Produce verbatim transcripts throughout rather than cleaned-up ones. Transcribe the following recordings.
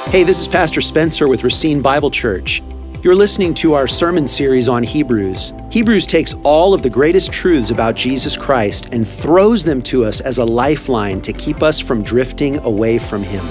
Hey, this is Pastor Spencer with Racine Bible Church. You're listening to our sermon series on Hebrews. Hebrews takes all of the greatest truths about Jesus Christ and throws them to us as a lifeline to keep us from drifting away from Him.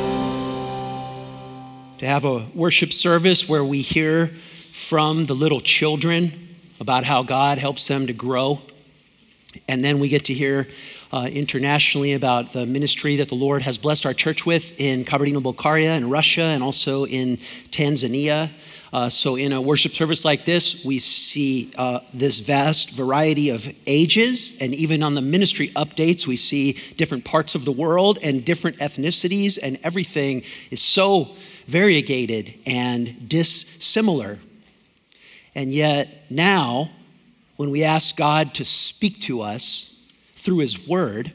To have a worship service where we hear from the little children about how God helps them to grow. And then we get to hear uh, internationally about the ministry that the Lord has blessed our church with in Kabardino-Balkaria in Russia and also in Tanzania. Uh, so in a worship service like this, we see uh, this vast variety of ages, and even on the ministry updates, we see different parts of the world and different ethnicities, and everything is so variegated and dissimilar. And yet now, when we ask God to speak to us through His Word,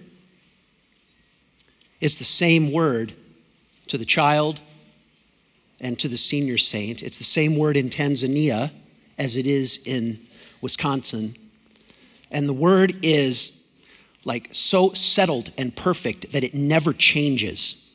it's the same word to the child and to the senior saint. It's the same word in Tanzania as it is in Wisconsin. And the word is like so settled and perfect that it never changes.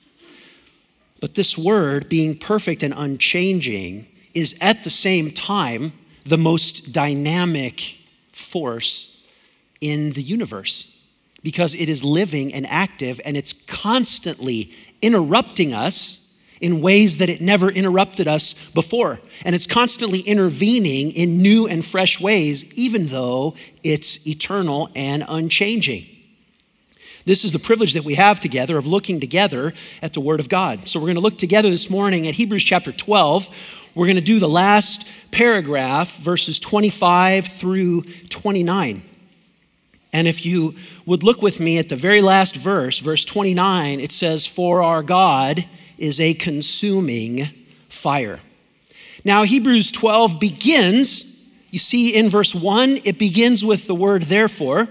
But this word, being perfect and unchanging, is at the same time the most dynamic force in the universe, because it is living and active, and it's constantly interrupting us in ways that it never interrupted us before. And it's constantly intervening in new and fresh ways, even though it's eternal and unchanging. This is the privilege that we have together of looking together at the Word of God. So we're going to look together this morning at Hebrews chapter twelve. We're going to do the last paragraph, verses twenty-five through twenty-nine. And if you would look with me at the very last verse, verse twenty-nine, it says, "For our God is a consuming fire." Now, Hebrews twelve begins, you see in verse one, it begins with the word therefore.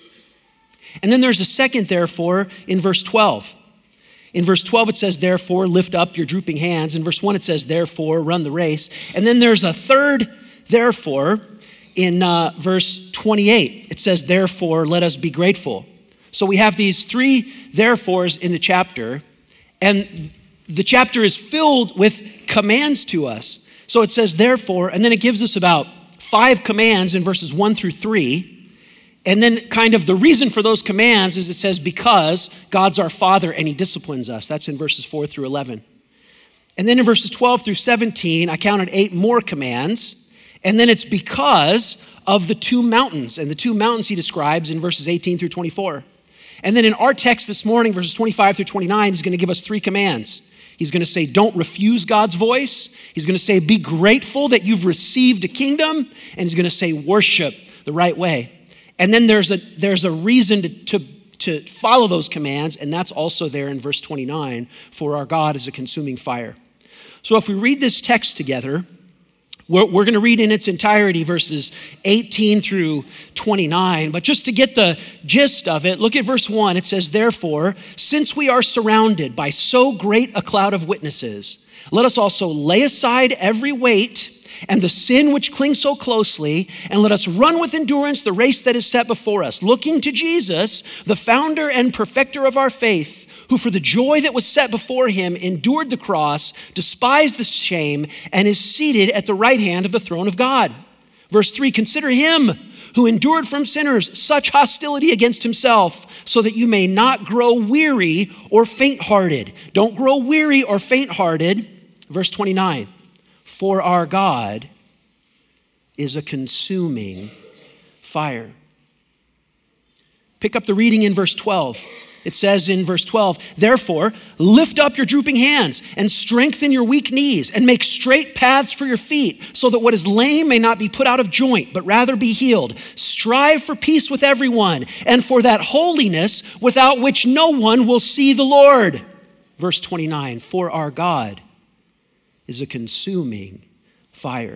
And then there's a second therefore in verse twelve. In verse twelve, it says, "Therefore, lift up your drooping hands." In verse one, it says, "Therefore, run the race." And then there's a third therefore in uh, verse twenty-eight. It says, "Therefore, let us be grateful." So we have these three therefores in the chapter, and the chapter is filled with commands to us. So it says, "Therefore," and then it gives us about five commands in verses one through three. And then kind of the reason for those commands is it says, because God's our Father and He disciplines us. That's in verses four through eleven. And then in verses twelve through seventeen, I counted eight more commands. And then it's because of the two mountains. And the two mountains He describes in verses eighteen through twenty-four. And then in our text this morning, verses twenty-five through twenty-nine, He's going to give us three commands. He's going to say, don't refuse God's voice. He's going to say, be grateful that you've received a kingdom. And He's going to say, worship the right way. And then there's a there's a reason to, to, to follow those commands, and that's also there in verse twenty-nine, "For our God is a consuming fire." So if we read this text together, we're, we're going to read in its entirety verses eighteen through twenty-nine, but just to get the gist of it, look at verse one. It says, "Therefore, since we are surrounded by so great a cloud of witnesses, let us also lay aside every weight and the sin which clings so closely, and let us run with endurance the race that is set before us, looking to Jesus, the founder and perfecter of our faith, who for the joy that was set before Him endured the cross, despised the shame, and is seated at the right hand of the throne of God." Verse three, "Consider Him who endured from sinners such hostility against Himself, so that you may not grow weary or faint-hearted." Don't grow weary or faint-hearted. Verse twenty-nine, "For our God is a consuming fire." Pick up the reading in verse twelve. It says in verse twelve, "Therefore, lift up your drooping hands and strengthen your weak knees and make straight paths for your feet, so that what is lame may not be put out of joint, but rather be healed. Strive for peace with everyone and for that holiness without which no one will see the Lord." Verse twenty-nine, "For our God is a consuming fire."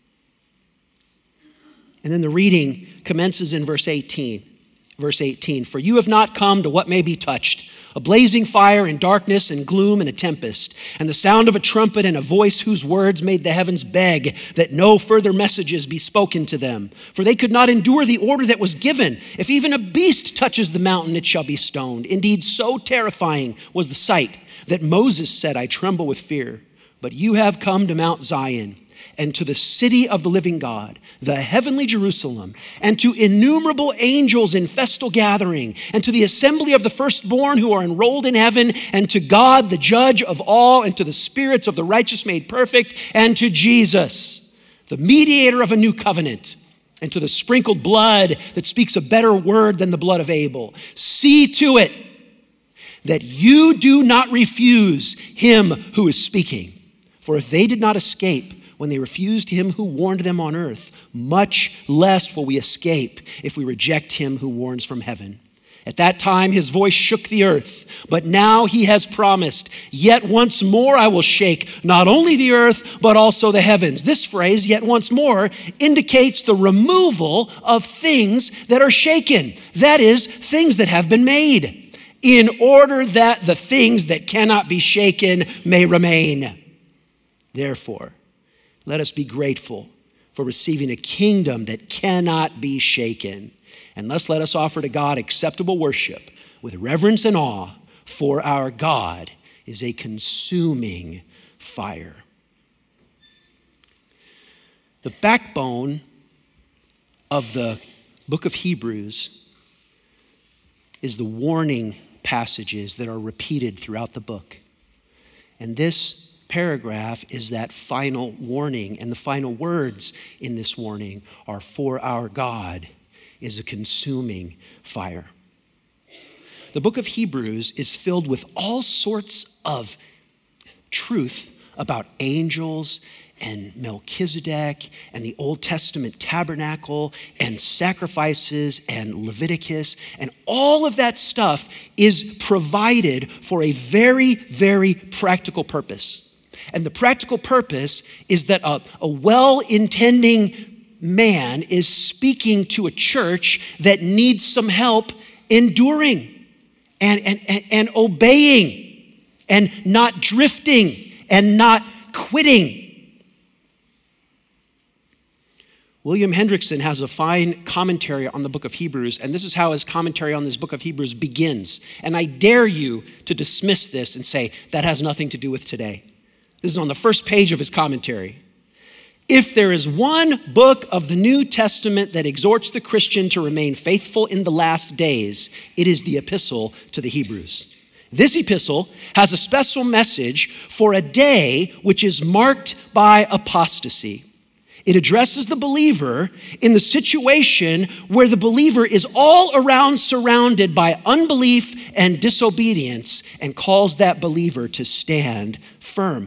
And then the reading commences in verse eighteen. Verse eighteen, "For you have not come to what may be touched, a blazing fire and darkness and gloom and a tempest, and the sound of a trumpet and a voice whose words made the heavens beg that no further messages be spoken to them. For they could not endure the order that was given. If even a beast touches the mountain, it shall be stoned. Indeed, so terrifying was the sight. that Moses said, I tremble with fear, but you have come to Mount Zion and to the city of the living God, the heavenly Jerusalem, and to innumerable angels in festal gathering, and to the assembly of the firstborn who are enrolled in heaven, and to God, the judge of all, and to the spirits of the righteous made perfect, and to Jesus, the mediator of a new covenant, and to the sprinkled blood that speaks a better word than the blood of Abel. See to it that you do not refuse him who is speaking. For if they did not escape when they refused him who warned them on earth, much less will we escape if we reject him who warns from heaven. At that time, his voice shook the earth, but now he has promised, yet once more I will shake not only the earth, but also the heavens. This phrase, yet once more, indicates the removal of things that are shaken. That is, things that have been made, in order that the things that cannot be shaken may remain. Therefore, let us be grateful for receiving a kingdom that cannot be shaken. And thus let us offer to God acceptable worship with reverence and awe, for our God is a consuming fire. The backbone of the book of Hebrews is the warning passages that are repeated throughout the book. And this paragraph is that final warning, and the final words in this warning are, for our God is a consuming fire. The book of Hebrews is filled with all sorts of truth about angels and Melchizedek and the Old Testament tabernacle and sacrifices and Leviticus, and all of that stuff is provided for a very, very practical purpose. And the practical purpose is that a, a well-intending man is speaking to a church that needs some help enduring and, and, and, and obeying and not drifting and not quitting. William Hendrickson has a fine commentary on the book of Hebrews, and this is how his commentary on this book of Hebrews begins. And I dare you to dismiss this and say, that has nothing to do with today. This is on the first page of his commentary. If there is one book of the New Testament that exhorts the Christian to remain faithful in the last days, it is the epistle to the Hebrews. This epistle has a special message for a day which is marked by apostasy. It addresses the believer in the situation where the believer is all around surrounded by unbelief and disobedience, and calls that believer to stand firm.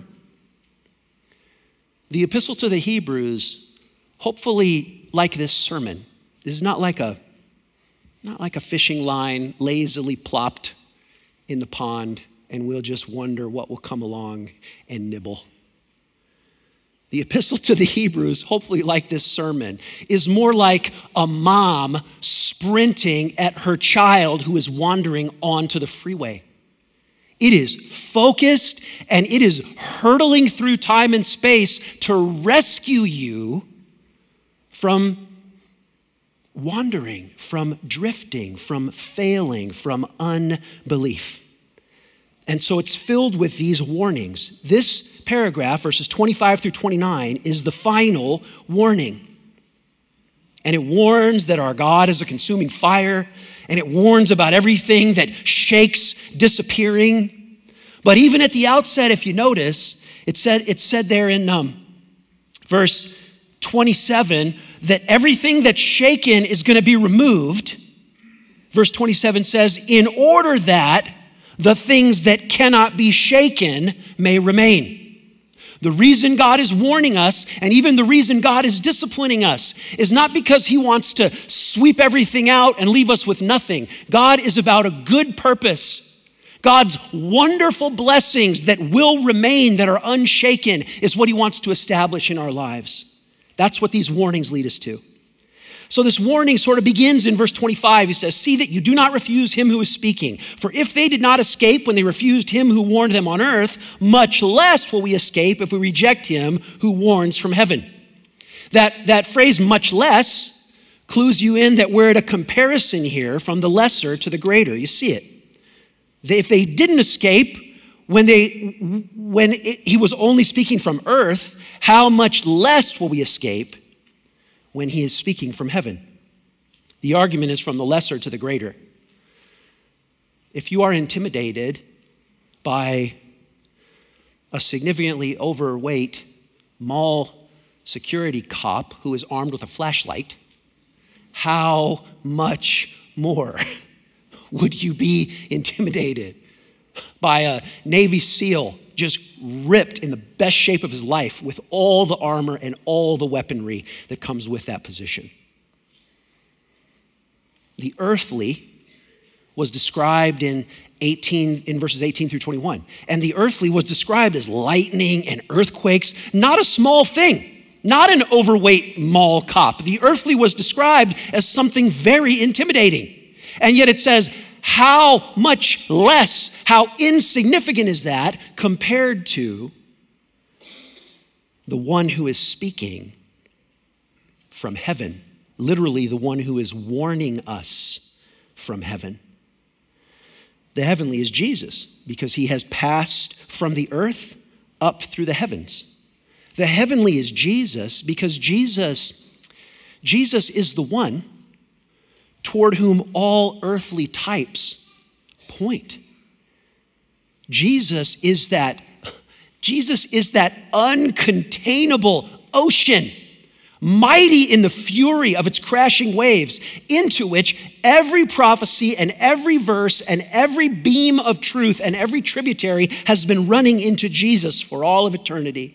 The epistle to the Hebrews, hopefully like this sermon, is not like a, not like a fishing line lazily plopped in the pond and we'll just wonder what will come along and nibble. The epistle to the Hebrews, hopefully like this sermon, is more like a mom sprinting at her child who is wandering onto the freeway. It is focused and it is hurtling through time and space to rescue you from wandering, from drifting, from failing, from unbelief. And so it's filled with these warnings. This paragraph, verses twenty-five through twenty-nine, is the final warning. And it warns that our God is a consuming fire, and it warns about everything that shakes disappearing. But even at the outset, if you notice, it said, it said there in um, verse twenty-seven that everything that's shaken is going to be removed. Verse twenty-seven says, in order that the things that cannot be shaken may remain. The reason God is warning us, and even the reason God is disciplining us, is not because he wants to sweep everything out and leave us with nothing. God is about a good purpose. God's wonderful blessings that will remain, that are unshaken, is what he wants to establish in our lives. That's what these warnings lead us to. So this warning sort of begins in verse twenty-five. He says, see that you do not refuse him who is speaking. For if they did not escape when they refused him who warned them on earth, much less will we escape if we reject him who warns from heaven. That, that phrase, much less, clues you in that we're at a comparison here from the lesser to the greater. You see it. They, if they didn't escape when they when it, he was only speaking from earth, how much less will we escape when he is speaking from heaven? The argument is from the lesser to the greater. If you are intimidated by a significantly overweight mall security cop who is armed with a flashlight, how much more would you be intimidated by a Navy SEAL just ripped in the best shape of his life with all the armor and all the weaponry that comes with that position? The earthly was described in eighteen in verses eighteen through twenty-one. And the earthly was described as lightning and earthquakes, not a small thing, not an overweight mall cop. The earthly was described as something very intimidating. And yet it says, how much less, how insignificant is that compared to the one who is speaking from heaven, literally the one who is warning us from heaven. The heavenly is Jesus because he has passed from the earth up through the heavens. The heavenly is Jesus because Jesus, Jesus is the one toward whom all earthly types point. Jesus is that, Jesus is that uncontainable ocean, mighty in the fury of its crashing waves, into which every prophecy and every verse and every beam of truth and every tributary has been running into Jesus for all of eternity.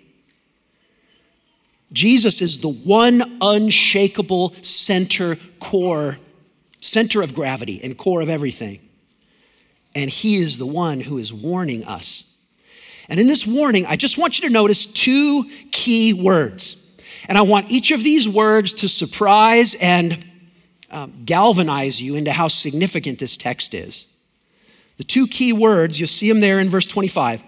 Jesus is the one unshakable center core, center of gravity and core of everything. And he is the one who is warning us. And in this warning, I just want you to notice two key words. And I want each of these words to surprise and um, galvanize you into how significant this text is. The two key words, you'll see them there in verse twenty-five.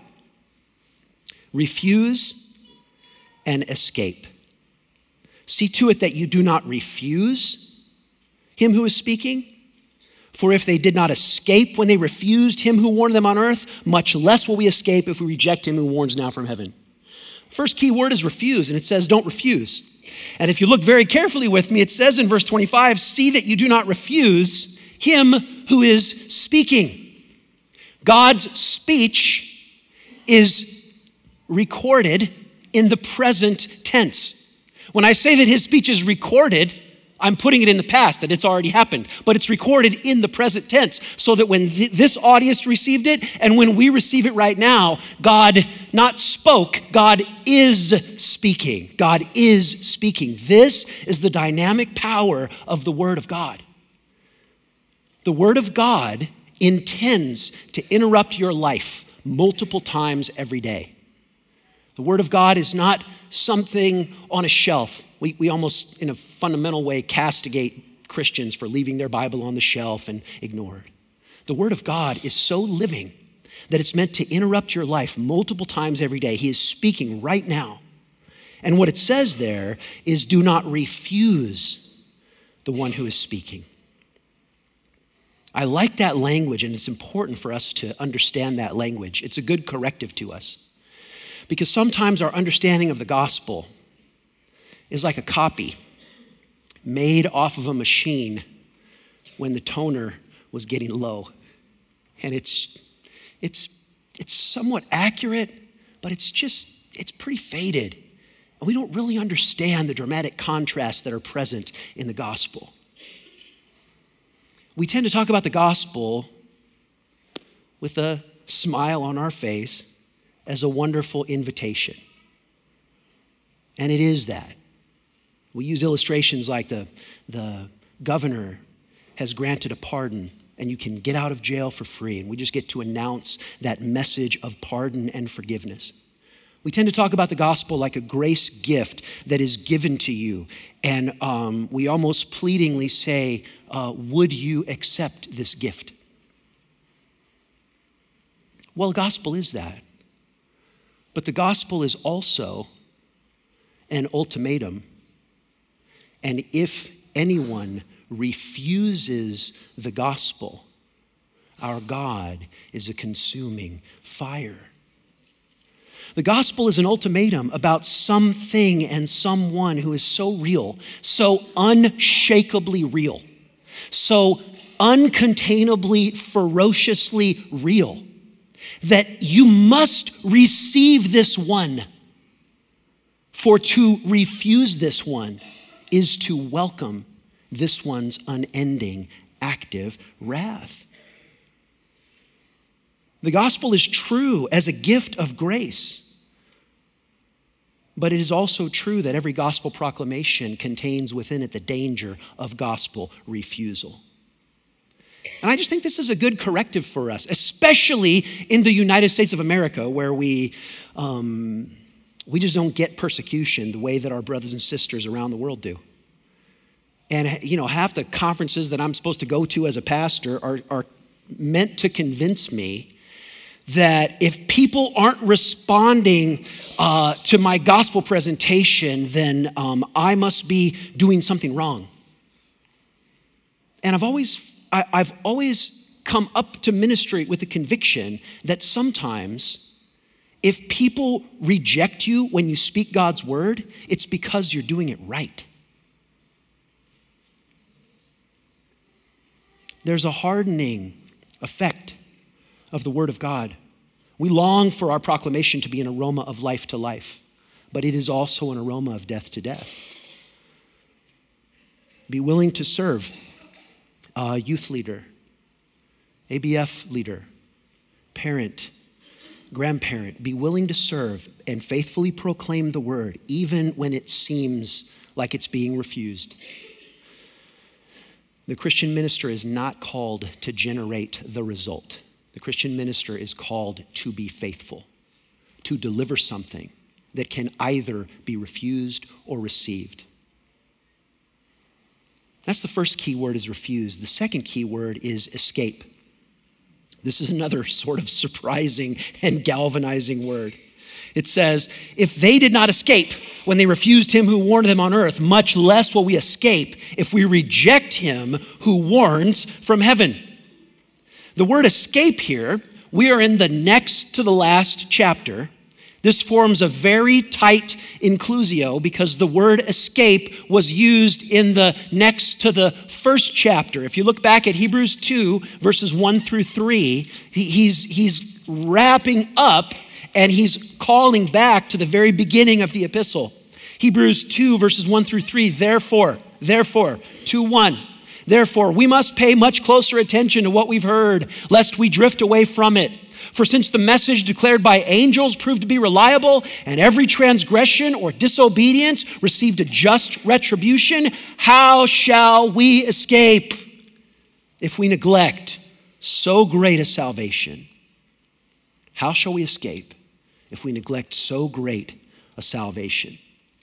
Refuse and escape. See to it that you do not refuse him who is speaking. For if they did not escape when they refused him who warned them on earth, much less will we escape if we reject him who warns now from heaven. First key word is refuse, and it says don't refuse. And if you look very carefully with me, it says in verse twenty-five, see that you do not refuse him who is speaking. God's speech is recorded in the present tense. When I say that his speech is recorded, I'm putting it in the past, that it's already happened, but it's recorded in the present tense so that when th- this audience received it and when we receive it right now, God not spoke, God is speaking. God is speaking. This is the dynamic power of the Word of God. The Word of God intends to interrupt your life multiple times every day. The Word of God is not something on a shelf. We, we almost, in a fundamental way, castigate Christians for leaving their Bible on the shelf and ignore it. The Word of God is so living that it's meant to interrupt your life multiple times every day. He is speaking right now. And what it says there is do not refuse the one who is speaking. I like that language, and it's important for us to understand that language. It's a good corrective to us. Because sometimes our understanding of the gospel is like a copy made off of a machine when the toner was getting low. And it's it's it's somewhat accurate, but it's just, it's pretty faded. And we don't really understand the dramatic contrasts that are present in the gospel. We tend to talk about the gospel with a smile on our face as a wonderful invitation. And it is that. We use illustrations like the, the governor has granted a pardon and you can get out of jail for free. And we just get to announce that message of pardon and forgiveness. We tend to talk about the gospel like a grace gift that is given to you. And um, we almost pleadingly say, uh, would you accept this gift? Well, the gospel is that. But the gospel is also an ultimatum. And if anyone refuses the gospel, our God is a consuming fire. The gospel is an ultimatum about something and someone who is so real, so unshakably real, so uncontainably, ferociously real, that you must receive this one. For to refuse this one is to welcome this one's unending, active wrath. The gospel is true as a gift of grace, but it is also true that every gospel proclamation contains within it the danger of gospel refusal. And I just think this is a good corrective for us, especially in the United States of America, where we um, we just don't get persecution the way that our brothers and sisters around the world do. And you know, half the conferences that I'm supposed to go to as a pastor are, are meant to convince me that if people aren't responding uh, to my gospel presentation, then um, I must be doing something wrong. And I've always I, I've always come up to ministry with the conviction that sometimes if people reject you when you speak God's word, it's because you're doing it right. There's a hardening effect of the word of God. We long for our proclamation to be an aroma of life to life, but it is also an aroma of death to death. Be willing to serve. Uh, youth leader, A B F leader, parent, grandparent, be willing to serve and faithfully proclaim the word, even when it seems like it's being refused. The Christian minister is not called to generate the result. The Christian minister is called to be faithful, to deliver something that can either be refused or received. That's the first key word, is refused. The second key word is escape. This is another sort of surprising and galvanizing word. It says, if they did not escape when they refused him who warned them on earth, much less will we escape if we reject him who warns from heaven. The word escape here, we are in the next to the last chapter. This forms a very tight inclusio because the word escape was used in the next to the first chapter. If you look back at Hebrews two, verses one through three, he, he's, he's wrapping up and he's calling back to the very beginning of the epistle. Hebrews two, verses one through three, therefore, therefore, two one. Therefore, we must pay much closer attention to what we've heard, lest we drift away from it. For since the message declared by angels proved to be reliable, and every transgression or disobedience received a just retribution, how shall we escape if we neglect so great a salvation? How shall we escape if we neglect so great a salvation?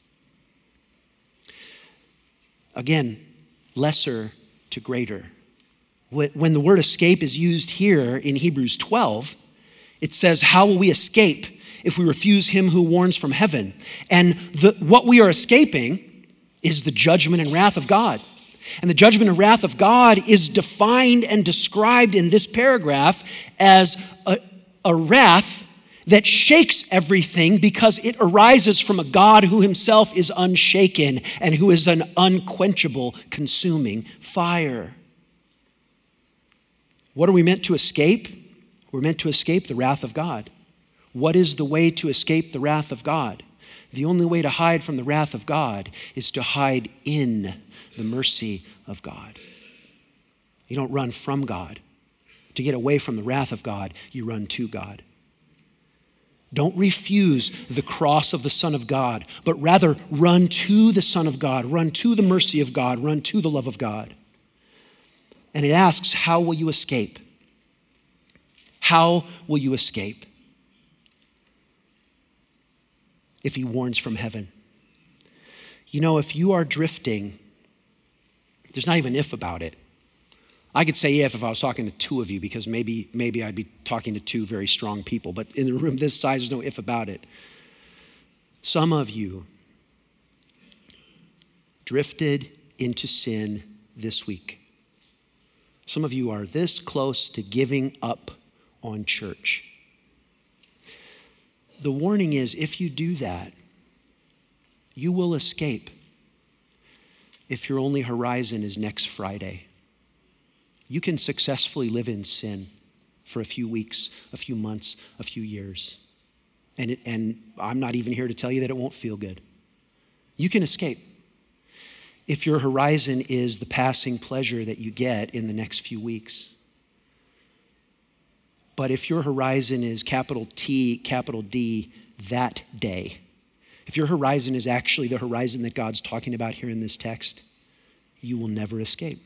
Again, lesser to greater. When the word escape is used here in Hebrews twelve, it says, how will we escape if we refuse him who warns from heaven? And the, what we are escaping is the judgment and wrath of God. And the judgment and wrath of God is defined and described in this paragraph as a, a wrath that shakes everything because it arises from a God who himself is unshaken and who is an unquenchable, consuming fire. What are we meant to escape? We're meant to escape the wrath of God. What is the way to escape the wrath of God? The only way to hide from the wrath of God is to hide in the mercy of God. You don't run from God. To get away from the wrath of God, you run to God. Don't refuse the cross of the Son of God, but rather run to the Son of God, run to the mercy of God, run to the love of God. And it asks, how will you escape? How will you escape if he warns from heaven? You know, if you are drifting, there's not even if about it. I could say if if I was talking to two of you, because maybe maybe I'd be talking to two very strong people, but in a room this size, there's no if about it. Some of you drifted into sin this week. Some of you are this close to giving up on church. the warning is, if you do that, you will escape if your only horizon is next Friday. You can successfully live in sin for a few weeks, a few months, a few years. And, it, and I'm not even here to tell you that it won't feel good. You can escape if your horizon is the passing pleasure that you get in the next few weeks. But if your horizon is capital T, capital D, that day, if your horizon is actually the horizon that God's talking about here in this text, you will never escape.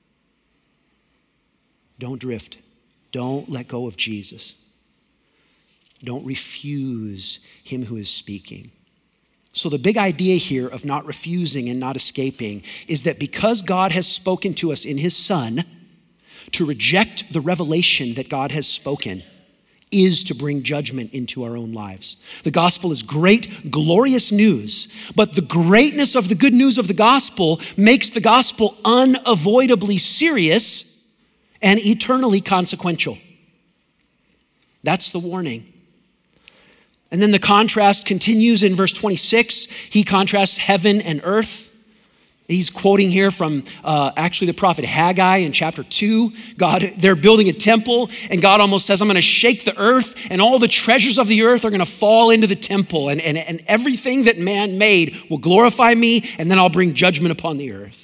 Don't drift. Don't let go of Jesus. Don't refuse him who is speaking. So the big idea here of not refusing and not escaping is that because God has spoken to us in his Son, to reject the revelation that God has spoken is to bring judgment into our own lives. The gospel is great, glorious news, but the greatness of the good news of the gospel makes the gospel unavoidably serious and eternally consequential. That's the warning. And then the contrast continues in verse twenty-six. He contrasts heaven and earth. He's quoting here from uh, actually the prophet Haggai in chapter two. God, they're building a temple, and God almost says, I'm going to shake the earth, and all the treasures of the earth are going to fall into the temple, and, and, and everything that man made will glorify me, and then I'll bring judgment upon the earth.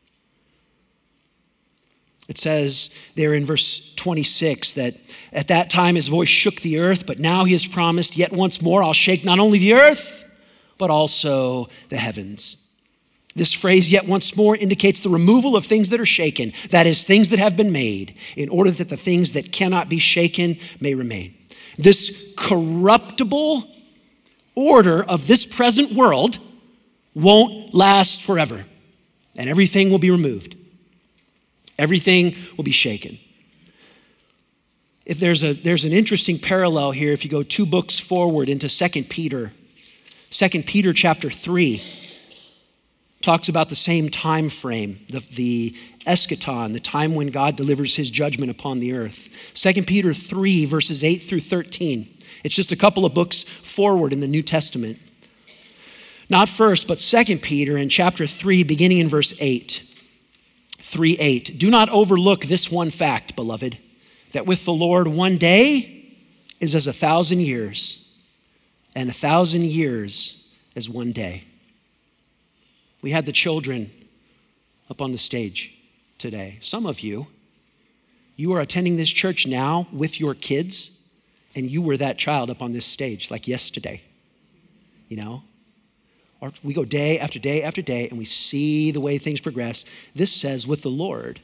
It says there in verse twenty-six that at that time his voice shook the earth, but now he has promised, yet once more I'll shake not only the earth, but also the heavens. This phrase, yet once more, indicates the removal of things that are shaken, that is, things that have been made, in order that the things that cannot be shaken may remain. This corruptible order of this present world won't last forever, and everything will be removed. Everything will be shaken. If there's a there's an interesting parallel here, if you go two books forward into Second Peter, Second Peter chapter three, talks about the same time frame, the, the eschaton, the time when God delivers his judgment upon the earth. Second Peter three, verses eight through thirteen. It's just a couple of books forward in the New Testament. Not first, but Second Peter in chapter three, beginning in verse eight. three eight. Do not overlook this one fact, beloved, that with the Lord one day is as a thousand years, and a thousand years as one day. We had the children up on the stage today. Some of you, you are attending this church now with your kids, and you were that child up on this stage like yesterday, you know? Or we go day after day after day, and we see the way things progress. This says, with the Lord,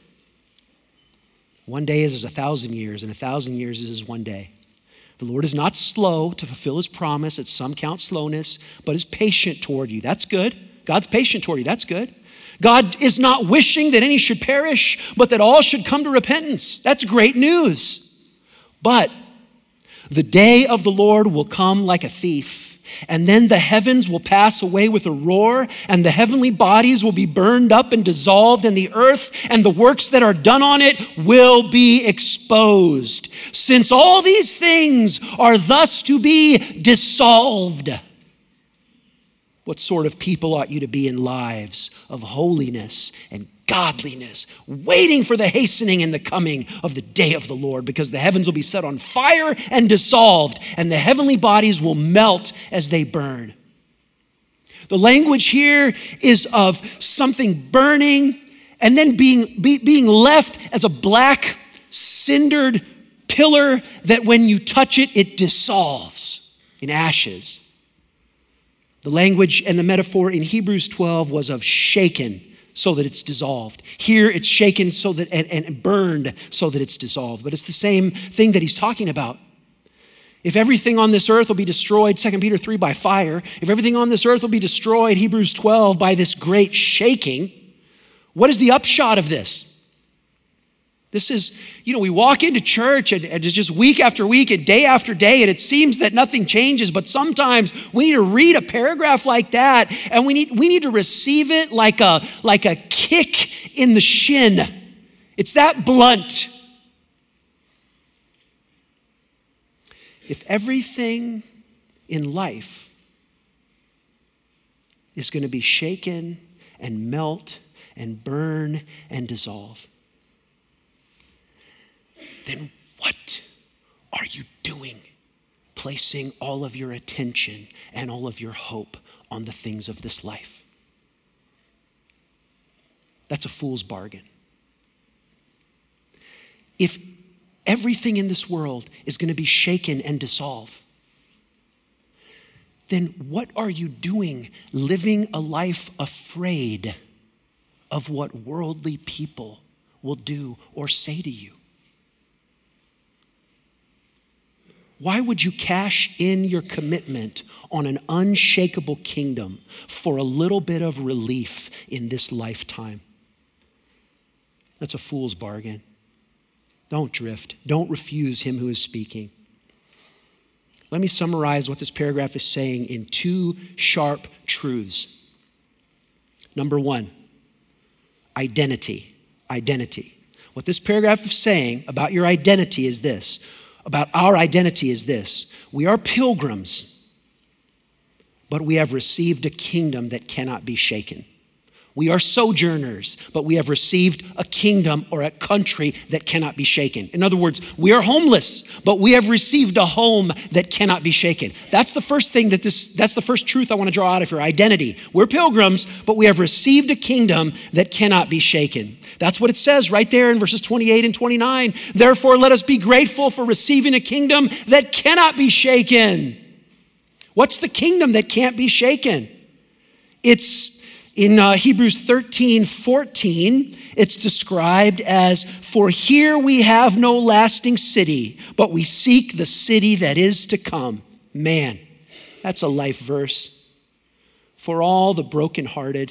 one day is as a thousand years, and a thousand years is as one day. The Lord is not slow to fulfill his promise, as some count slowness, but is patient toward you. That's good. God's patient toward you. That's good. God is not wishing that any should perish, but that all should come to repentance. That's great news. But the day of the Lord will come like a thief, and then the heavens will pass away with a roar, and the heavenly bodies will be burned up and dissolved, and the earth and the works that are done on it will be exposed. Since all these things are thus to be dissolved, what sort of people ought you to be in lives of holiness and godliness, waiting for the hastening and the coming of the day of the Lord, because the heavens will be set on fire and dissolved, and the heavenly bodies will melt as they burn. The language here is of something burning and then being, be, being left as a black, cindered pillar that when you touch it, it dissolves in ashes. The language and the metaphor in Hebrews twelve was of shaken so that it's dissolved. Here it's shaken so that and, and burned so that it's dissolved. But it's the same thing that he's talking about. If everything on this earth will be destroyed, Second Peter three, by fire, if everything on this earth will be destroyed, Hebrews twelve, by this great shaking, what is the upshot of this? This is, you know, we walk into church and, and it's just week after week and day after day, and it seems that nothing changes, but sometimes we need to read a paragraph like that, and we need we need to receive it like a, like a kick in the shin. It's that blunt. If everything in life is going to be shaken and melt and burn and dissolve, then what are you doing placing all of your attention and all of your hope on the things of this life? That's a fool's bargain. If everything in this world is going to be shaken and dissolve, then what are you doing living a life afraid of what worldly people will do or say to you? Why would you cash in your commitment on an unshakable kingdom for a little bit of relief in this lifetime? That's a fool's bargain. Don't drift. Don't refuse him who is speaking. Let me summarize what this paragraph is saying in two sharp truths. Number one, identity. Identity. What this paragraph is saying about your identity is this. About our identity is this. We are pilgrims, but we have received a kingdom that cannot be shaken. We are sojourners, but we have received a kingdom or a country that cannot be shaken. In other words, we are homeless, but we have received a home that cannot be shaken. That's the first thing that this, that's the first truth I want to draw out of here, identity. We're pilgrims, but we have received a kingdom that cannot be shaken. That's what it says right there in verses twenty-eight and twenty-nine. Therefore, let us be grateful for receiving a kingdom that cannot be shaken. What's the kingdom that can't be shaken? It's In uh, Hebrews thirteen fourteen, it's described as, for here we have no lasting city, but we seek the city that is to come. Man, that's a life verse. For all the brokenhearted,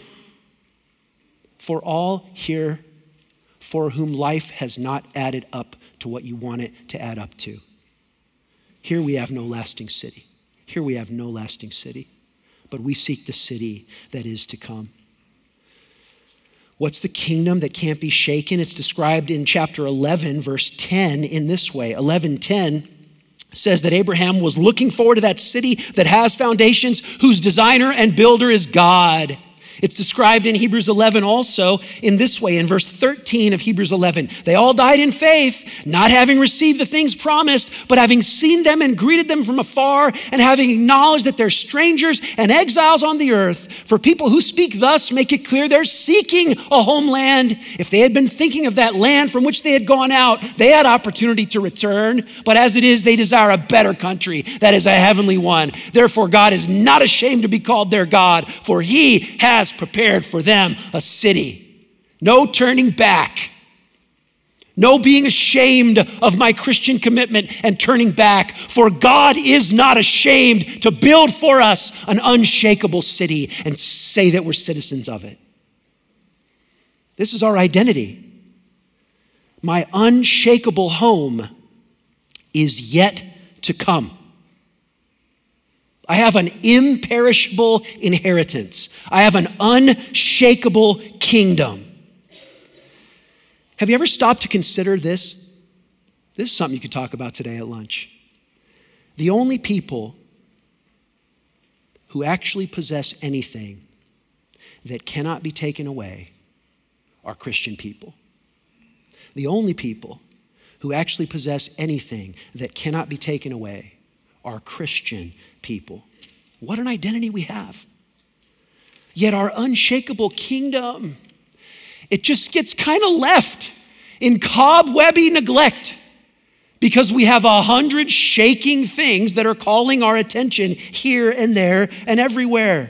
for all here, for whom life has not added up to what you want it to add up to. Here we have no lasting city. Here we have no lasting city, but we seek the city that is to come. What's the kingdom that can't be shaken? It's described in chapter eleven, verse ten in this way. eleven ten says that Abraham was looking forward to that city that has foundations, whose designer and builder is God. It's described in Hebrews eleven also in this way, in verse thirteen of Hebrews eleven. They all died in faith, not having received the things promised, but having seen them and greeted them from afar, and having acknowledged that they're strangers and exiles on the earth. For people who speak thus make it clear they're seeking a homeland. If they had been thinking of that land from which they had gone out, they had opportunity to return. But as it is, they desire a better country, that is a heavenly one. Therefore, God is not ashamed to be called their God, for he has prepared for them a city. No turning back. No being ashamed of my Christian commitment and turning back, for God is not ashamed to build for us an unshakable city and say that we're citizens of it. This is our identity. My unshakable home is yet to come. I have an imperishable inheritance. I have an unshakable kingdom. Have you ever stopped to consider this? This is something you could talk about today at lunch. The only people who actually possess anything that cannot be taken away are Christian people. The only people who actually possess anything that cannot be taken away are Christian people. What an identity we have. Yet our unshakable kingdom, it just gets kind of left in cobwebby neglect because we have a hundred shaking things that are calling our attention here and there and everywhere.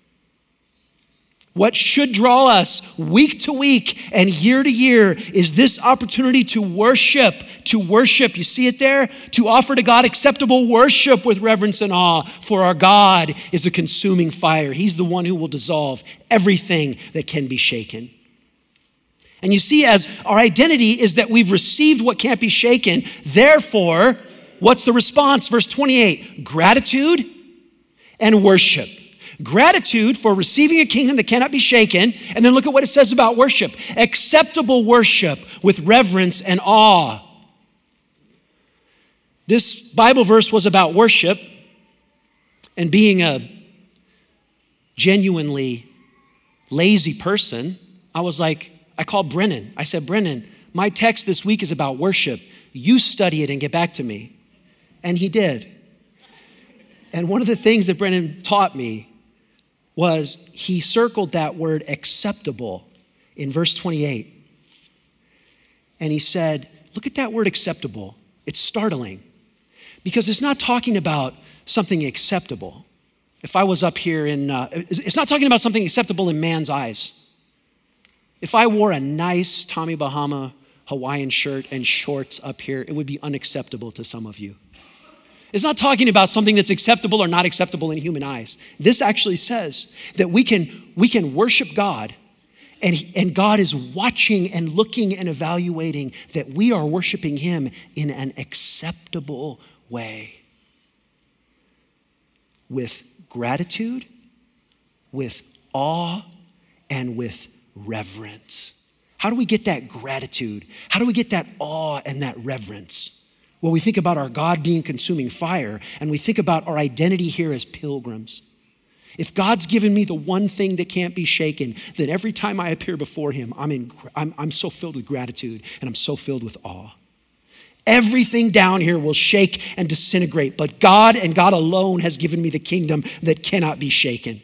What should draw us week to week and year to year is this opportunity to worship, to worship. You see it there? To offer to God acceptable worship with reverence and awe, for our God is a consuming fire. He's the one who will dissolve everything that can be shaken. And you see, as our identity is that we've received what can't be shaken, therefore, what's the response? Verse twenty-eight, gratitude and worship. Gratitude for receiving a kingdom that cannot be shaken. And then look at what it says about worship. Acceptable worship with reverence and awe. This Bible verse was about worship. And being a genuinely lazy person, I was like, I called Brennan. I said, Brennan, my text this week is about worship. You study it and get back to me. And he did. And one of the things that Brennan taught me was he circled that word acceptable in verse twenty-eight. And he said, look at that word acceptable. It's startling because it's not talking about something acceptable. If I was up here in, uh, it's not talking about something acceptable in man's eyes. If I wore a nice Tommy Bahama Hawaiian shirt and shorts up here, it would be unacceptable to some of you. It's not talking about something that's acceptable or not acceptable in human eyes. This actually says that we can, we can worship God and, and God is watching and looking and evaluating that we are worshiping him in an acceptable way. With gratitude, with awe, and with reverence. How do we get that gratitude? How do we get that awe and that reverence? Well, we think about our God being consuming fire, and we think about our identity here as pilgrims. If God's given me the one thing that can't be shaken, then every time I appear before him, I'm, in, I'm, I'm so filled with gratitude, and I'm so filled with awe. Everything down here will shake and disintegrate, but God and God alone has given me the kingdom that cannot be shaken.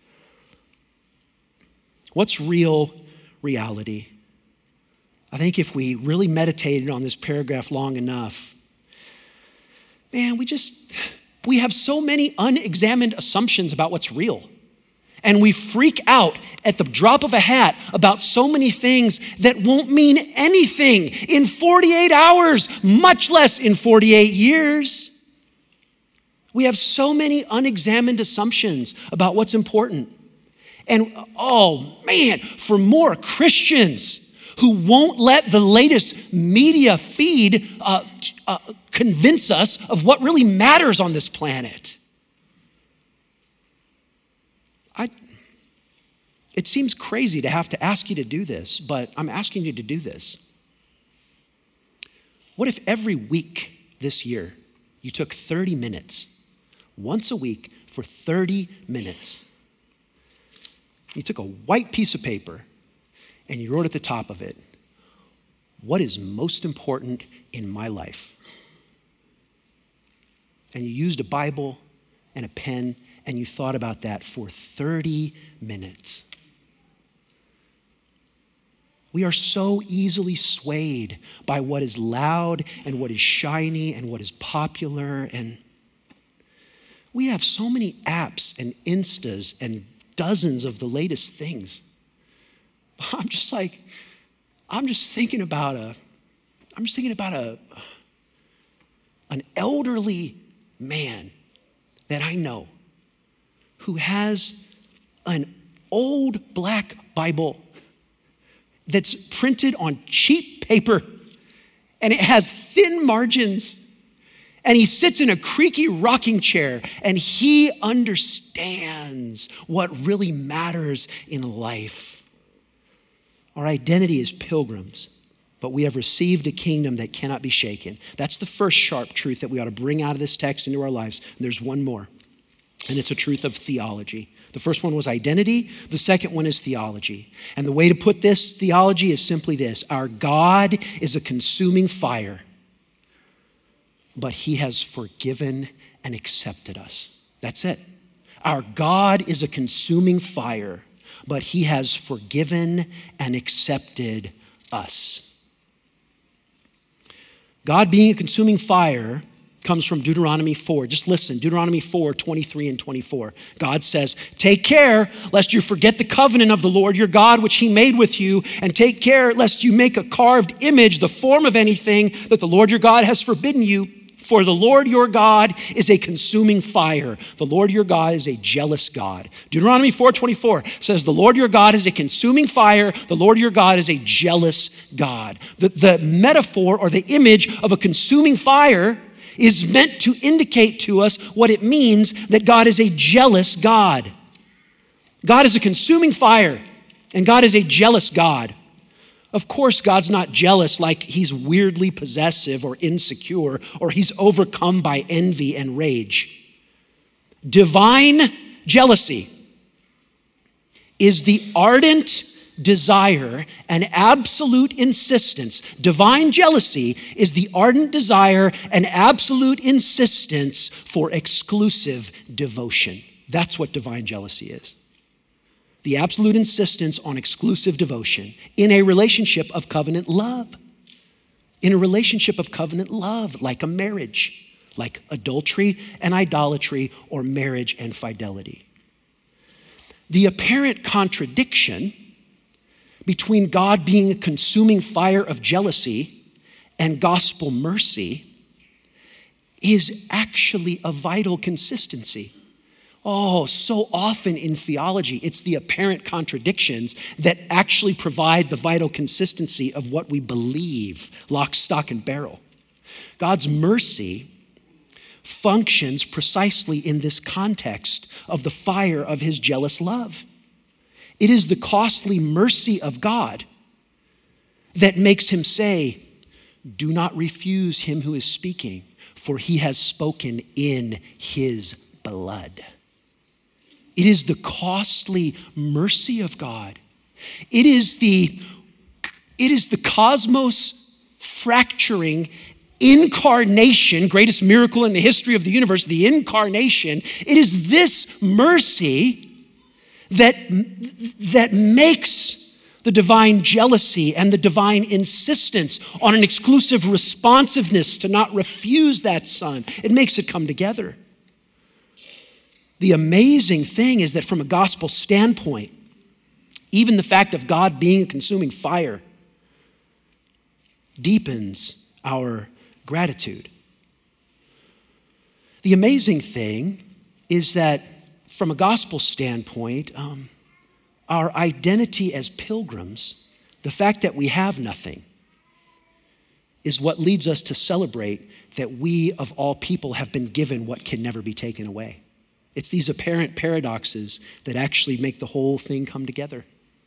What's real reality? I think if we really meditated on this paragraph long enough, man, we just, we have so many unexamined assumptions about what's real. And we freak out at the drop of a hat about so many things that won't mean anything in forty-eight hours, much less in forty-eight years. We have so many unexamined assumptions about what's important. And oh man, for more Christians who won't let the latest media feed uh, uh, convince us of what really matters on this planet. I, it seems crazy to have to ask you to do this, but I'm asking you to do this. What if every week this year you took thirty minutes, once a week for thirty minutes, you took a white piece of paper and you wrote at the top of it, what is most important in my life? And you used a Bible and a pen and you thought about that for thirty minutes. We are so easily swayed by what is loud and what is shiny and what is popular. And we have so many apps and Instas and dozens of the latest things. I'm just like, I'm just thinking about a, I'm just thinking about a, an elderly man that I know who has an old black Bible that's printed on cheap paper and it has thin margins. And he sits in a creaky rocking chair and he understands what really matters in life. Our identity is pilgrims, but we have received a kingdom that cannot be shaken. That's the first sharp truth that we ought to bring out of this text into our lives. And there's one more, and it's a truth of theology. The first one was identity. The second one is theology. And the way to put this theology is simply this: our God is a consuming fire, but he has forgiven and accepted us. That's it. Our God is a consuming fire, but he has forgiven and accepted us. God being a consuming fire comes from Deuteronomy four. Just listen, Deuteronomy four, twenty-three and twenty-four. God says, take care lest you forget the covenant of the Lord your God, which he made with you, and take care lest you make a carved image, the form of anything that the Lord your God has forbidden you. For the Lord your God is a consuming fire. The Lord your God is a jealous God. Deuteronomy four twenty-four says, the Lord your God is a consuming fire. The Lord your God is a jealous God. The, the metaphor or the image of a consuming fire is meant to indicate to us what it means that God is a jealous God. God is a consuming fire, and God is a jealous God. Of course, God's not jealous like he's weirdly possessive or insecure or he's overcome by envy and rage. Divine jealousy is the ardent desire and absolute insistence. Divine jealousy is the ardent desire and absolute insistence for exclusive devotion. That's what divine jealousy is. The absolute insistence on exclusive devotion in a relationship of covenant love. In a relationship of covenant love, like a marriage, like adultery and idolatry, or marriage and fidelity. The apparent contradiction between God being a consuming fire of jealousy and gospel mercy is actually a vital consistency. Oh, so often in theology, it's the apparent contradictions that actually provide the vital consistency of what we believe, lock, stock, and barrel. God's mercy functions precisely in this context of the fire of his jealous love. It is the costly mercy of God that makes him say, "Do not refuse him who is speaking, for he has spoken in his blood." It is the costly mercy of God. It is the, it is the cosmos fracturing incarnation, greatest miracle in the history of the universe, the incarnation. It is this mercy that, that makes the divine jealousy and the divine insistence on an exclusive responsiveness to not refuse that son. It makes it come together. The amazing thing is that from a gospel standpoint, even the fact of God being a consuming fire deepens our gratitude. The amazing thing is that from a gospel standpoint, um, our identity as pilgrims, the fact that we have nothing, is what leads us to celebrate that we of all people have been given what can never be taken away. It's these apparent paradoxes that actually make the whole thing come together.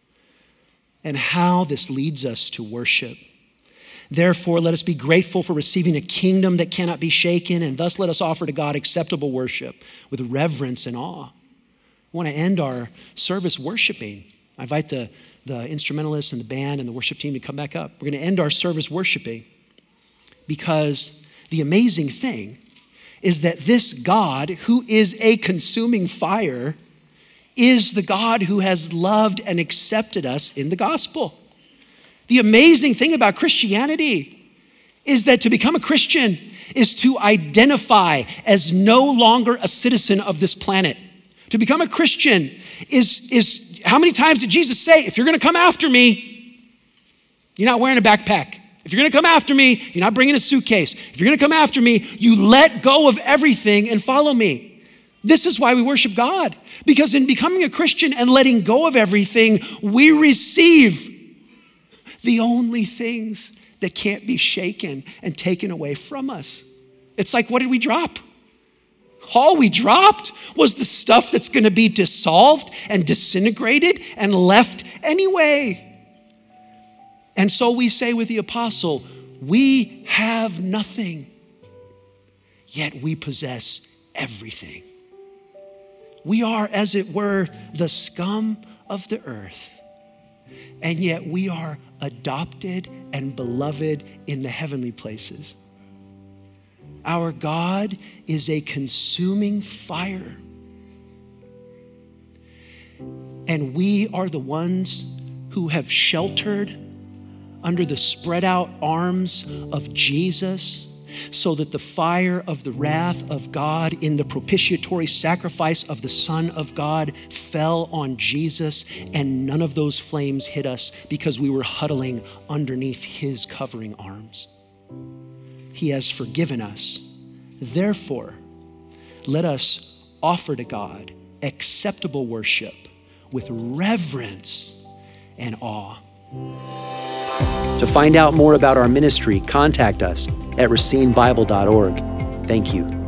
And how this leads us to worship. Therefore, let us be grateful for receiving a kingdom that cannot be shaken, and thus let us offer to God acceptable worship with reverence and awe. I want to end our service worshiping. I invite the, the instrumentalists and the band and the worship team to come back up. We're going to end our service worshiping because the amazing thing is that this God, who is a consuming fire, is the God who has loved and accepted us in the gospel. The amazing thing about Christianity is that to become a Christian is to identify as no longer a citizen of this planet. To become a Christian is, is how many times did Jesus say, if you're gonna come after me, you're not wearing a backpack. If you're gonna come after me, you're not bringing a suitcase. If you're gonna come after me, you let go of everything and follow me. This is why we worship God. Because in becoming a Christian and letting go of everything, we receive the only things that can't be shaken and taken away from us. It's like, what did we drop? All we dropped was the stuff that's gonna be dissolved and disintegrated and left anyway. And so we say with the apostle, we have nothing, yet we possess everything. We are, as it were, the scum of the earth, and yet we are adopted and beloved in the heavenly places. Our God is a consuming fire, and we are the ones who have sheltered under the spread out arms of Jesus, so that the fire of the wrath of God in the propitiatory sacrifice of the Son of God fell on Jesus, and none of those flames hit us because we were huddling underneath his covering arms. He has forgiven us. Therefore, let us offer to God acceptable worship with reverence and awe. To find out more about our ministry, contact us at racine bible dot org. Thank you.